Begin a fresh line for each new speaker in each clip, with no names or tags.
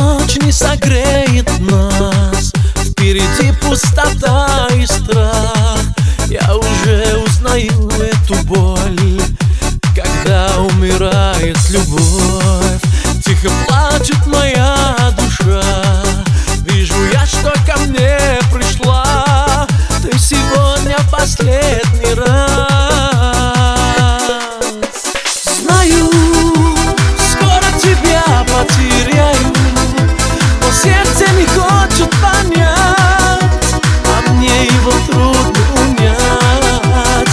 ночь не согреет нас, впереди пустота и страх. Я уже узнаю эту боль, когда умирает любовь. Тихо плачет моя душа, вижу я, что ко мне пришла ты сегодня в последний раз. Знаю, скоро тебя потеряю, но сердце не хочет понять, а мне его трудно унять.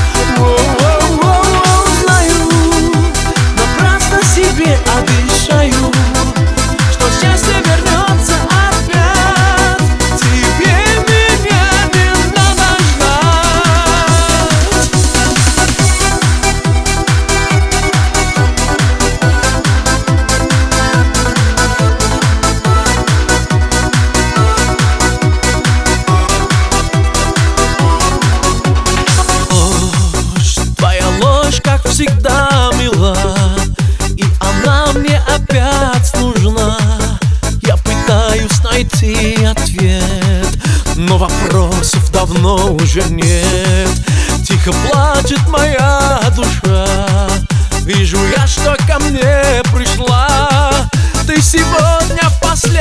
Знаю, напрасно себе обещаю, что счастье вернется опять. Тебе меня не надо ждать. Ложь, твоя ложь, как всегда, мила, и она мне опять нужна. Я пытаюсь найти ответ, но вопросов давно уже нет. Тихо плачет моя душа, вижу я, что ко мне пришла ты сегодня в последний